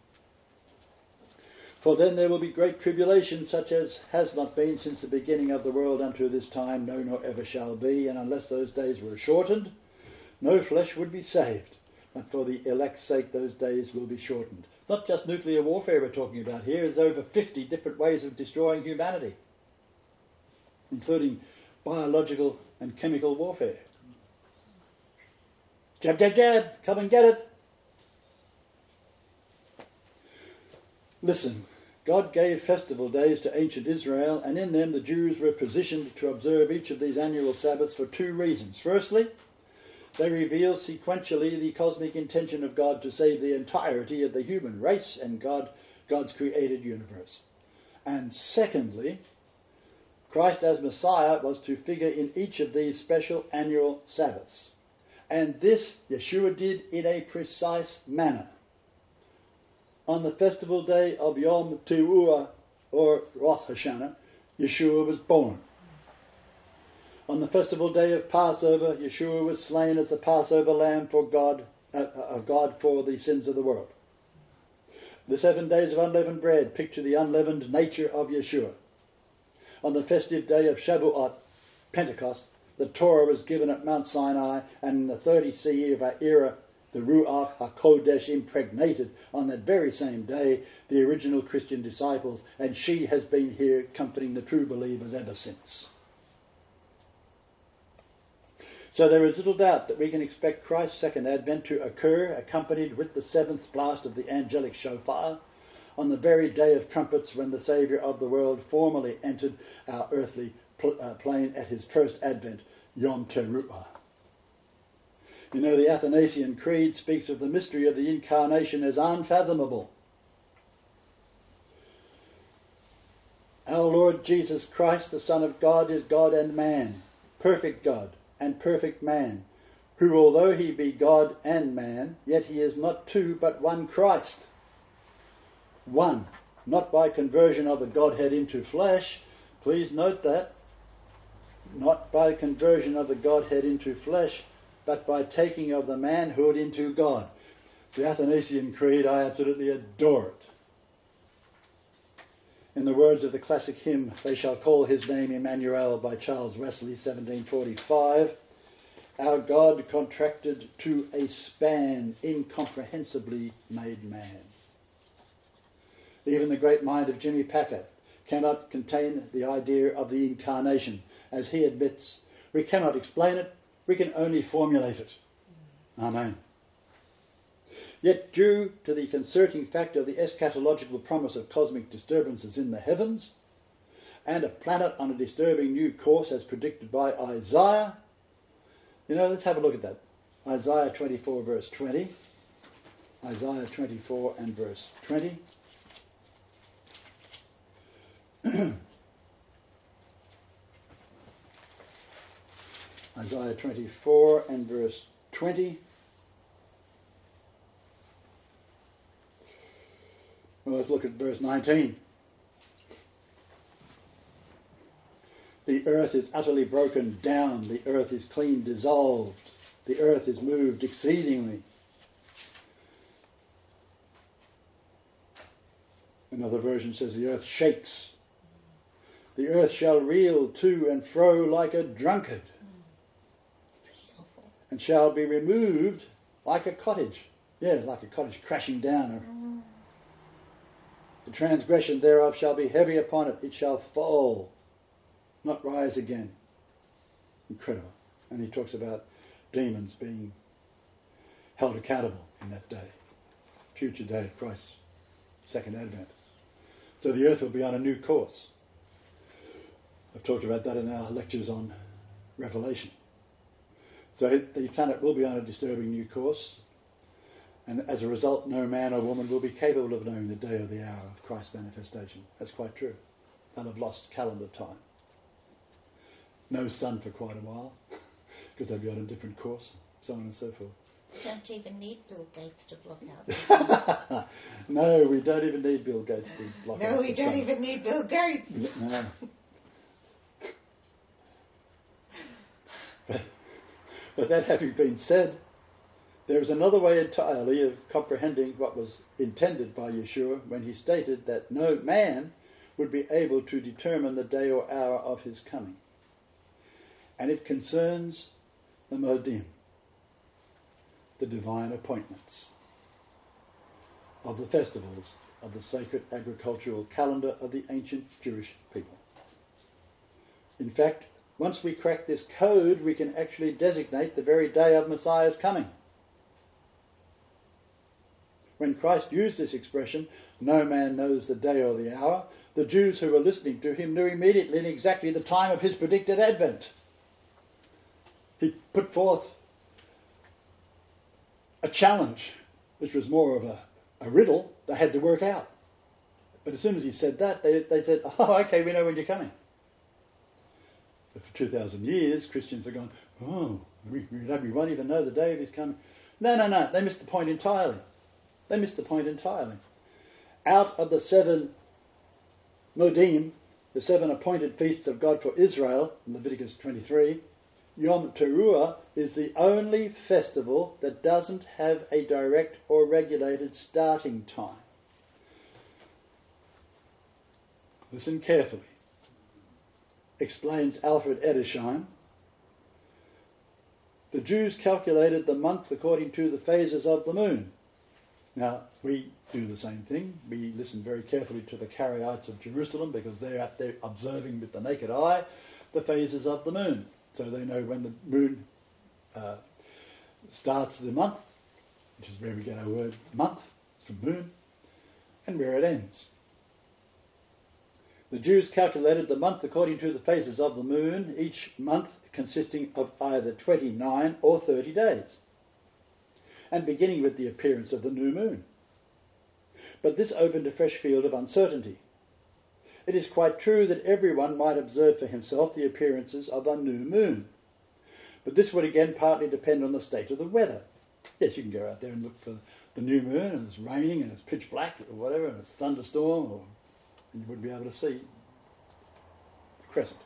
For then there will be great tribulation, such as has not been since the beginning of the world unto this time, no, nor ever shall be, and unless those days were shortened, no flesh would be saved. But for the elect's sake, those days will be shortened. It's not just nuclear warfare we're talking about here. There's over 50 different ways of destroying humanity, including biological and chemical warfare. Jab, jab, jab, come and get it. Listen, God gave festival days to ancient Israel, and in them the Jews were positioned to observe each of these annual Sabbaths for two reasons. Firstly, they reveal sequentially the cosmic intention of God to save the entirety of the human race and God's created universe. And secondly, Christ as Messiah was to figure in each of these special annual Sabbaths. And this Yeshua did in a precise manner. On the festival day of Yom Teruah, or Rosh Hashanah, Yeshua was born. On the festival day of Passover, Yeshua was slain as the Passover lamb for God for the sins of the world. The 7 days of unleavened bread picture the unleavened nature of Yeshua. On the festive day of Shavuot, Pentecost, the Torah was given at Mount Sinai, and in the 30th year of our era, the Ruach HaKodesh impregnated on that very same day the original Christian disciples, and she has been here comforting the true believers ever since. So there is little doubt that we can expect Christ's second advent to occur, accompanied with the seventh blast of the angelic shofar, on the very day of trumpets when the Saviour of the world formally entered our earthly plane at his first advent, Yom Teruah. You know, the Athanasian Creed speaks of the mystery of the Incarnation as unfathomable. Our Lord Jesus Christ, the Son of God, is God and man, perfect God and perfect man, who, although he be God and man, yet he is not two but one Christ. One, not by conversion of the Godhead into flesh. Please note that. Not by conversion of the Godhead into flesh, but by taking of the manhood into God. The Athanasian Creed, I absolutely adore it. In the words of the classic hymn, They Shall Call His Name Emmanuel by Charles Wesley, 1745, our God contracted to a span, incomprehensibly made man. Even the great mind of Jimmy Packer cannot contain the idea of the incarnation. As he admits, we cannot explain it, we can only formulate it. Amen. Yet due to the concerting factor of the eschatological promise of cosmic disturbances in the heavens, and a planet on a disturbing new course as predicted by Isaiah, let's have a look at that. Isaiah 24 verse 20. Isaiah 24 and verse 20. Isaiah 24 and verse 20. Well, let's look at verse 19. The earth is utterly broken down. The earth is clean dissolved. The earth is moved exceedingly. Another version says the earth shakes. The earth shall reel to and fro like a drunkard, and shall be removed like a cottage. Yeah, like a cottage crashing down. The transgression thereof shall be heavy upon it. It shall fall, not rise again. Incredible. And he talks about demons being held accountable in that day. Future day of Christ's second advent. So the earth will be on a new course. I've talked about that in our lectures on Revelation. So the planet will be on a disturbing new course, and as a result, no man or woman will be capable of knowing the day or the hour of Christ's manifestation. That's quite true. They'll have lost calendar time. No sun for quite a while, because they'll be on a different course, so on and so forth. You don't even need Bill Gates to block out the sun. No, we don't even need Bill Gates to block out No, we the don't sun. even need Bill Gates. No. But that having been said, there is another way entirely of comprehending what was intended by Yeshua when he stated that no man would be able to determine the day or hour of his coming. And it concerns the Moedim, the divine appointments of the festivals of the sacred agricultural calendar of the ancient Jewish people. In fact, once we crack this code, we can actually designate the very day of Messiah's coming. When Christ used this expression, no man knows the day or the hour, the Jews who were listening to him knew immediately and exactly the time of his predicted advent. He put forth a challenge, which was more of a riddle they had to work out. But as soon as he said that, they said, oh, okay, we know when you're coming. But for 2,000 years, Christians have gone, oh, we won't even know the day of his coming. No, they missed the point entirely. Out of the 7 Moedim, the 7 appointed feasts of God for Israel, in Leviticus 23, Yom Teruah is the only festival that doesn't have a direct or regulated starting time. Listen carefully. Explains Alfred Edersheim. The Jews calculated the month according to the phases of the moon. Now, we do the same thing. We listen very carefully to the Karaites of Jerusalem because they're out there observing with the naked eye the phases of the moon. So they know when the moon starts the month, which is where we get our word month, it's from moon, and where it ends. The Jews calculated the month according to the phases of the moon, each month consisting of either 29 or 30 days, and beginning with the appearance of the new moon. But this opened a fresh field of uncertainty. It is quite true that everyone might observe for himself the appearances of a new moon, but this would again partly depend on the state of the weather. Yes, you can go out there and look for the new moon, and it's raining and it's pitch black or whatever, and it's thunderstorm or and you wouldn't be able to see the crescent.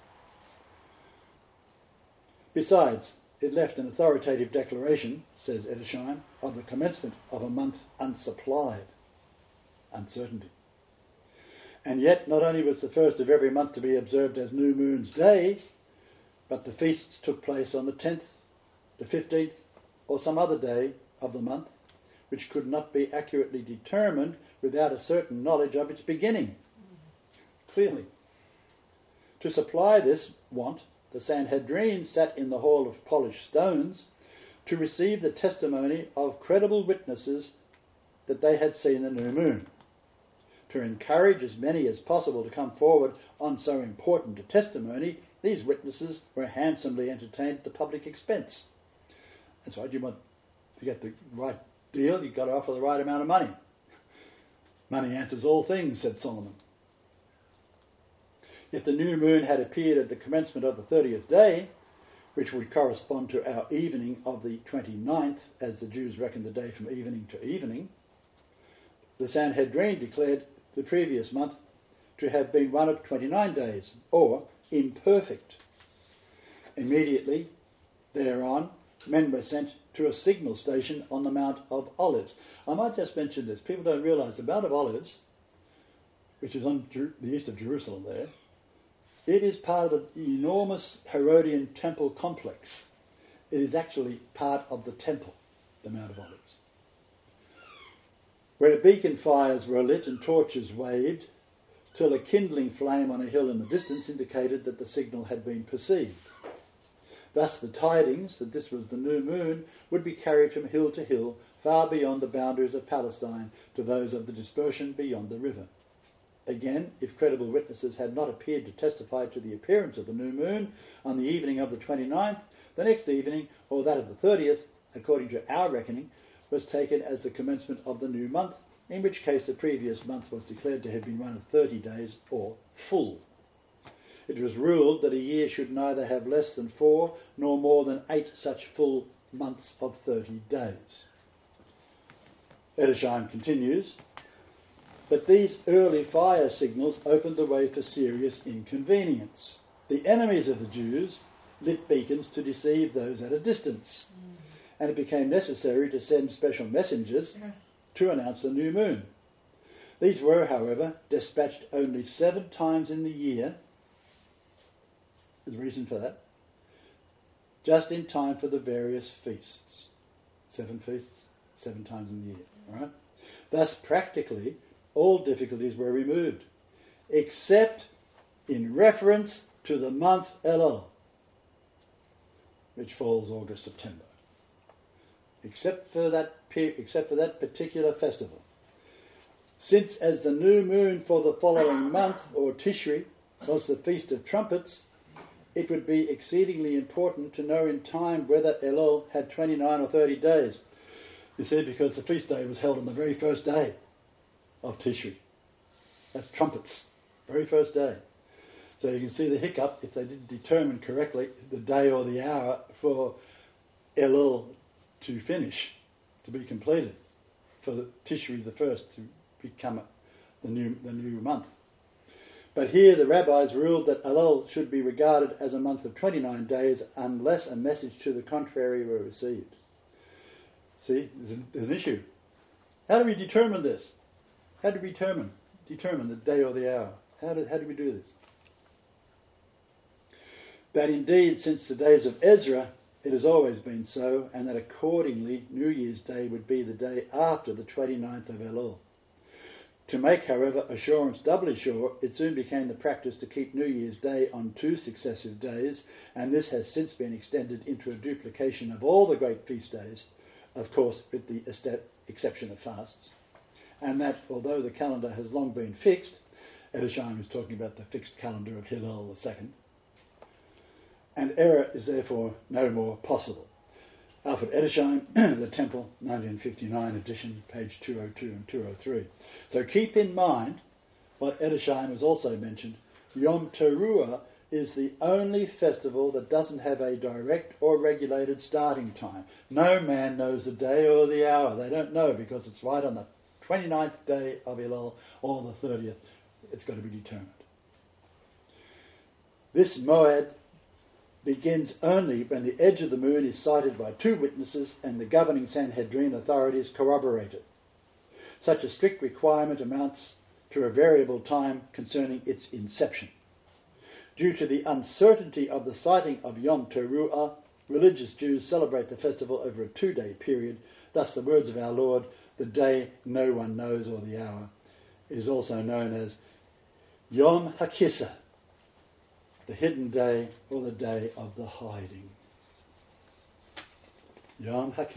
Besides, it left an authoritative declaration, says Edersheim, of the commencement of a month unsupplied, uncertainty. And yet, not only was the first of every month to be observed as New Moon's Day, but the feasts took place on the 10th, the 15th, or some other day of the month, which could not be accurately determined without a certain knowledge of its beginning. Clearly. To supply this want, the Sanhedrin sat in the hall of polished stones to receive the testimony of credible witnesses that they had seen the new moon. To encourage as many as possible to come forward on so important a testimony, these witnesses were handsomely entertained at the public expense. That's right, to get the right deal, you've got to offer the right amount of money. Money answers all things, said Solomon. If the new moon had appeared at the commencement of the 30th day, which would correspond to our evening of the 29th, as the Jews reckon the day from evening to evening, the Sanhedrin declared the previous month to have been one of 29 days, or imperfect. Immediately thereon, men were sent to a signal station on the Mount of Olives. I might just mention this. People don't realise the Mount of Olives, which is on the east of Jerusalem there, it is part of the enormous Herodian temple complex. It is actually part of the temple, the Mount of Olives, where beacon fires were lit and torches waved, till a kindling flame on a hill in the distance indicated that the signal had been perceived. Thus the tidings that this was the new moon would be carried from hill to hill, far beyond the boundaries of Palestine, to those of the dispersion beyond the river. Again, if credible witnesses had not appeared to testify to the appearance of the new moon on the evening of the 29th, the next evening, or that of the 30th, according to our reckoning, was taken as the commencement of the new month, in which case the previous month was declared to have been one of 30 days, or full. It was ruled that a year should neither have less than 4 nor more than 8 such full months of 30 days. Edersheim continues, but these early fire signals opened the way for serious inconvenience. The enemies of the Jews lit beacons to deceive those at a distance, and it became necessary to send special messengers to announce the new moon. These were, however, dispatched only 7 times in the year. There's a reason for that. Just in time for the various feasts. 7 feasts, 7 times in the year. All right? Thus, practically, all difficulties were removed, except in reference to the month Elul, which falls August-September. Except for that particular festival. Since as the new moon for the following month, or Tishri, was the Feast of Trumpets, it would be exceedingly important to know in time whether Elul had 29 or 30 days. You see, because the feast day was held on the very first day of Tishri. That's trumpets, very first day. So you can see the hiccup if they didn't determine correctly the day or the hour for Elul to finish, to be completed, for the Tishri the first to become the new month. But here the rabbis ruled that Elul should be regarded as a month of 29 days unless a message to the contrary were received. See, there's an issue. How do we determine this? How do we determine the day or the hour? How do we do this? That indeed, since the days of Ezra, it has always been so, and that accordingly New Year's Day would be the day after the 29th of Elul. To make, however, assurance doubly sure, it soon became the practice to keep New Year's Day on 2 successive days, and this has since been extended into a duplication of all the great feast days, of course with the exception of fasts. And that, although the calendar has long been fixed, Edersheim is talking about the fixed calendar of Hillel II, and error is therefore no more possible. Alfred Edersheim, The Temple, 1959 edition, page 202 and 203. So keep in mind what Edersheim has also mentioned. Yom Teruah is the only festival that doesn't have a direct or regulated starting time. No man knows the day or the hour. They don't know because it's right on the 29th day of Elul or the 30th. it's got to be determined. This moed begins only when the edge of the moon is sighted by 2 witnesses and the governing Sanhedrin authorities corroborate it. Such a strict requirement amounts to a variable time concerning its inception. Due to the uncertainty of the sighting of Yom Teruah, religious Jews celebrate the festival over a 2-day period. Thus the words of our Lord, the day no one knows or the hour. It is also known as Yom HaKissah, the hidden day or the day of the hiding. Yom HaKissah.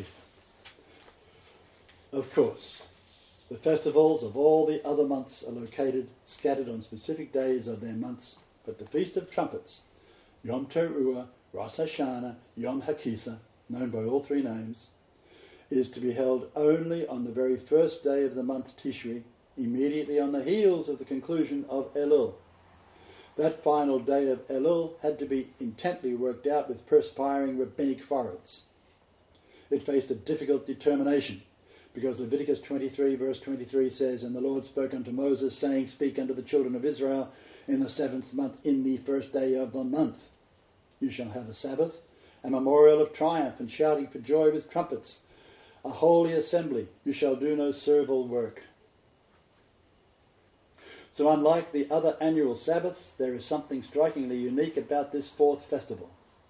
Of course, the festivals of all the other months are located, scattered on specific days of their months, but the Feast of Trumpets, Yom Teruah, Rosh Hashanah, Yom HaKissah, known by all 3 names, is to be held only on the very first day of the month Tishri, immediately on the heels of the conclusion of Elul. That final day of Elul had to be intently worked out with perspiring rabbinic foreheads. It faced a difficult determination, because Leviticus 23 verse 23 says, "And the Lord spoke unto Moses, saying, Speak unto the children of Israel in the 7th month, in the first day of the month. You shall have a Sabbath, a memorial of triumph and shouting for joy with trumpets, a holy assembly. You shall do no servile work." So unlike the other annual Sabbaths, there is something strikingly unique about this 4th festival.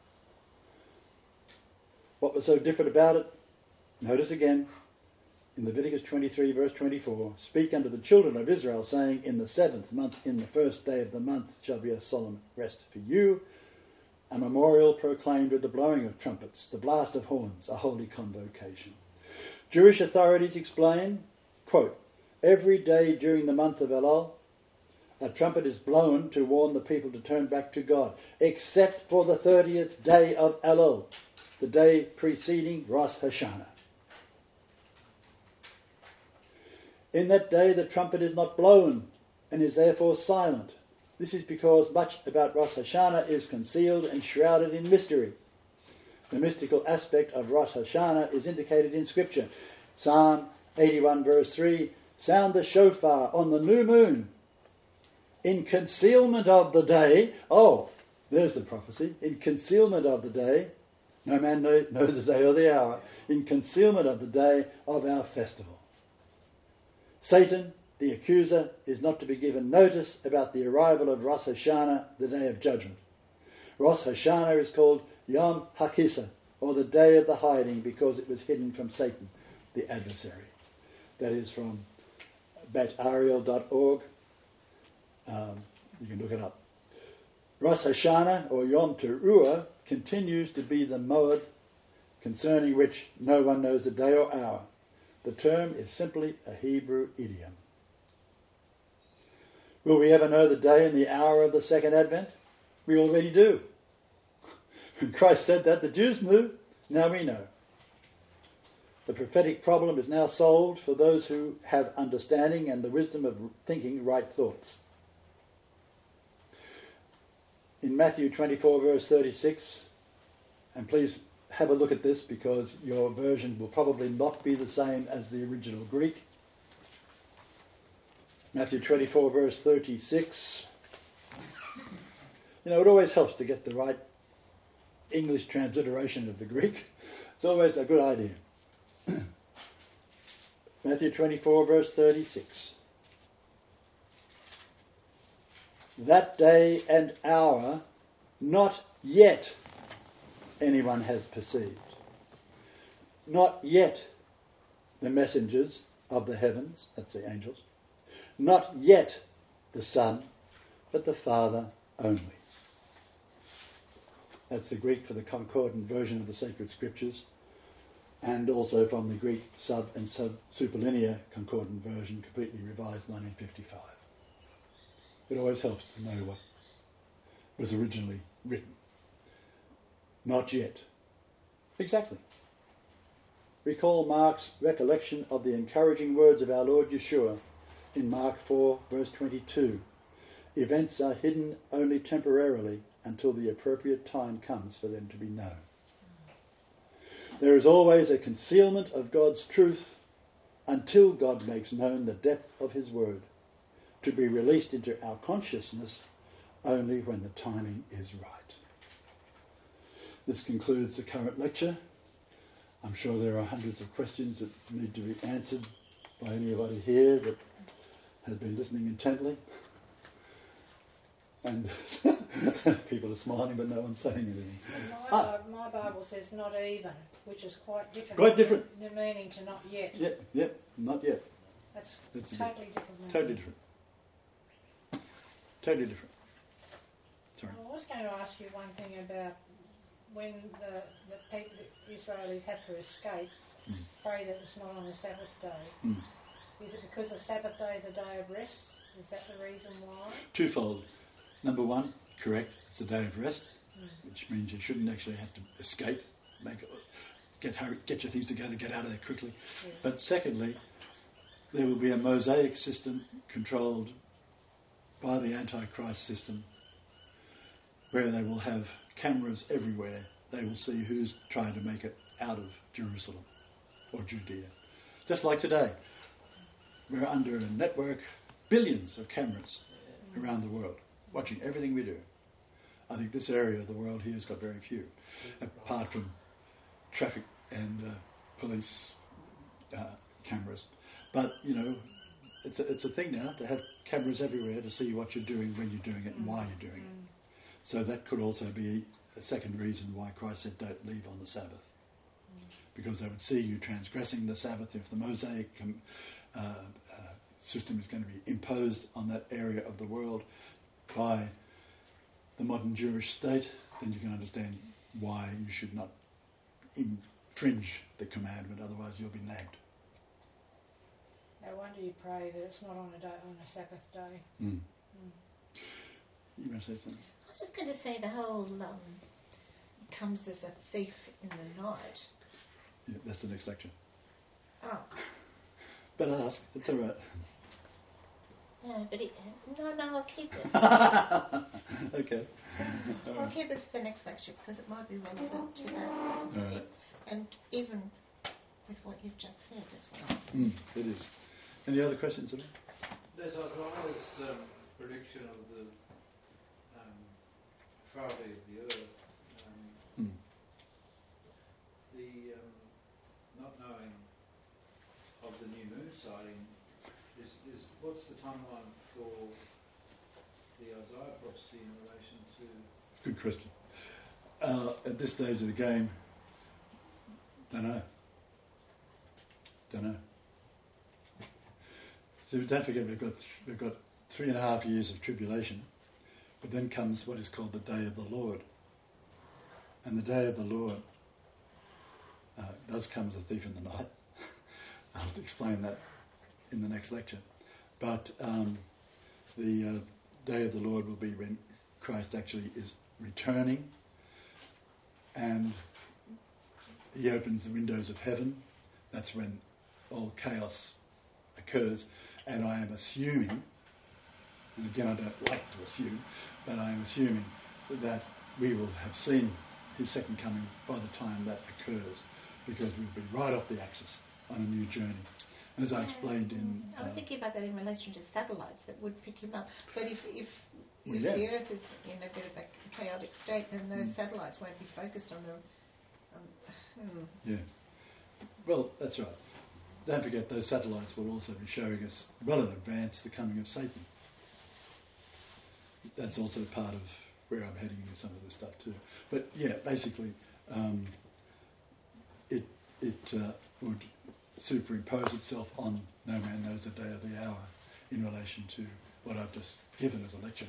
What was so different about it? Notice again, in Leviticus 23 verse 24, "Speak unto the children of Israel, saying, In the 7th month, in the first day of the month, shall be a solemn rest for you, a memorial proclaimed with the blowing of trumpets, the blast of horns, a holy convocation." Jewish authorities explain, quote, "Every day during the month of Elul, a trumpet is blown to warn the people to turn back to God, except for the 30th day of Elul, the day preceding Rosh Hashanah. In that day the trumpet is not blown and is therefore silent. This is because much about Rosh Hashanah is concealed and shrouded in mystery. The mystical aspect of Rosh Hashanah is indicated in Scripture. Psalm 81 verse 3, "Sound the shofar on the new moon. In concealment of the day," oh, there's the prophecy, "in concealment of the day, no man knows the day or the hour, in concealment of the day of our festival." Satan, the accuser, is not to be given notice about the arrival of Rosh Hashanah, the day of judgment. Rosh Hashanah is called Yom HaKissah, or the day of the hiding, because it was hidden from Satan, the adversary. That is from batariel.org. You can look it up. Rosh Hashanah, or Yom Teruah, continues to be the moed concerning which no one knows the day or hour. The term is simply a Hebrew idiom. Will we ever know the day and the hour of the second advent? We already do. When Christ said that, the Jews knew. Now we know. The prophetic problem is now solved for those who have understanding and the wisdom of thinking right thoughts. In Matthew 24 verse 36, and please have a look at this because your version will probably not be the same as the original Greek. Matthew 24 verse 36. It always helps to get the right English transliteration of the Greek. It's always a good idea. Matthew 24 verse 36. "That day and hour not yet anyone has perceived. Not yet the messengers of the heavens," that's the angels, "not yet the Son, but the Father only." That's the Greek for the concordant version of the sacred scriptures, and also from the Greek sub and superlinear concordant version, completely revised 1955. It always helps to know what was originally written. Not yet. Exactly. Recall Mark's recollection of the encouraging words of our Lord Yeshua in Mark 4 verse 22. "Events are hidden only temporarily until the appropriate time comes for them to be known." There is always a concealment of God's truth until God makes known the depth of his word. to be released into our consciousness only when the timing is right. This concludes the current lecture. I'm sure there are hundreds of questions that need to be answered by anybody here that has been listening intently. And people are smiling, but no one's saying anything. My Bible says not even, which is quite different. Quite different. The meaning to not yet. Yep, not yet. That's totally different. Meaning. Totally different. Totally different. Sorry. I was going to ask you one thing about when the people, the Israelis had to escape, pray that it's not on the Sabbath day. Is it because the Sabbath day is a day of rest? Is that the reason why? Twofold. Number one, correct, it's a day of rest, which means you shouldn't actually have to escape, get your things together, get out of there quickly. Yeah. But secondly, there will be a Mosaic system controlled by the Antichrist system where they will have cameras everywhere. They will see who's trying to make it out of Jerusalem or Judea. Just like today. We're under a network, billions of cameras around the world, watching everything we do. I think this area of the world here has got very few, apart from traffic and police cameras. But, it's a thing now to have cameras everywhere to see what you're doing, when you're doing it, and why you're doing it. So that could also be a second reason why Christ said don't leave on the Sabbath. Because they would see you transgressing the Sabbath. If the Mosaic system is going to be imposed on that area of the world by the modern Jewish state, then you can understand why you should not infringe the commandment, otherwise you'll be nagged. No wonder you pray that it's not on a Sabbath day. You want to say something? I was just going to say the whole comes as a thief in the night. Yeah, that's the next lecture. Oh. But ask, it's all right. No, but I'll keep it. Okay. I'll keep it for the next lecture because it might be relevant to that. Right. And even with what you've just said as well. It is. Any other questions? There's Isaiah's prediction of the frailty of the earth. The not knowing of the new moon sighting is what's the timeline for the Isaiah prophecy in relation to? Good question. At this stage of the game, don't know. So don't forget we've got 3.5 years of tribulation, but then comes what is called the day of the Lord. And the day of the Lord does come as a thief in the night. I'll explain that in the next lecture. But the day of the Lord will be when Christ actually is returning and he opens the windows of heaven. That's when all chaos occurs. And I am assuming, and again I don't like to assume, but I am assuming that we will have seen his second coming by the time that occurs, because we'll be right off the axis on a new journey. And as I explained in... I was thinking about that in relation to satellites that would pick him up. But if yeah. the Earth is in a bit of a chaotic state, then those satellites won't be focused on them. Yeah. Well, that's right. Don't forget, those satellites will also be showing us well in advance the coming of Satan. That's also part of where I'm heading with some of this stuff too. But yeah, basically, it would superimpose itself on no man knows the day or the hour in relation to what I've just given as a lecture.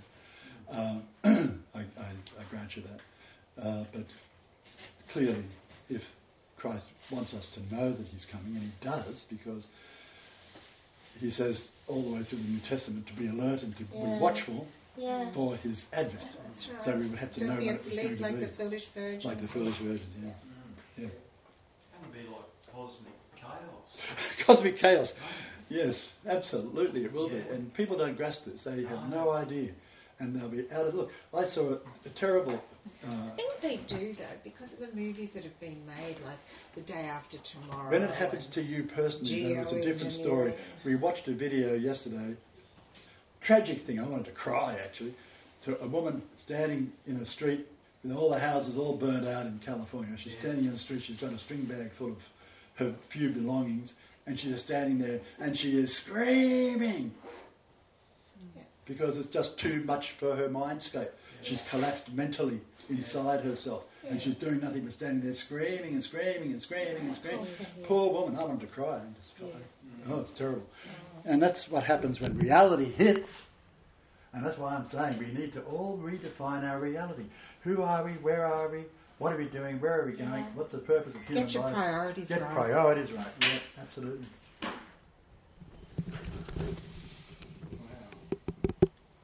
I grant you that. But clearly, if Christ wants us to know that he's coming, and he does, because he says all the way through the New Testament to be alert and to be watchful for his advent. That's right. So we would have to know what it was going to like be. the foolish virgin. Like the foolish virgins, yeah. It's going to be like cosmic chaos. Cosmic chaos. Yes, absolutely it will be. And people don't grasp this. They have no idea. And they'll be out of look. I saw a terrible... I think they do, though, because of the movies that have been made, like The Day After Tomorrow. When it happens to you personally, though, it's a different story. We watched a video yesterday tragic thing. I wanted to cry, actually, to a woman standing in a street with all the houses all burnt out in California. She's standing in the street. She's got a string bag full of her few belongings, and she's just standing there, and she is screaming because it's just too much for her mindscape. She's collapsed mentally inside herself, and she's doing nothing but standing there screaming and screaming and screaming and screaming. Poor woman, I wanted to cry. And just cry. Oh, it's terrible. And that's what happens when reality hits. And that's why I'm saying we need to all redefine our reality. Who are we? Where are we? What are we doing? Where are we going? What's the purpose of human life? Get your priorities right. Get priorities right. Yeah, absolutely.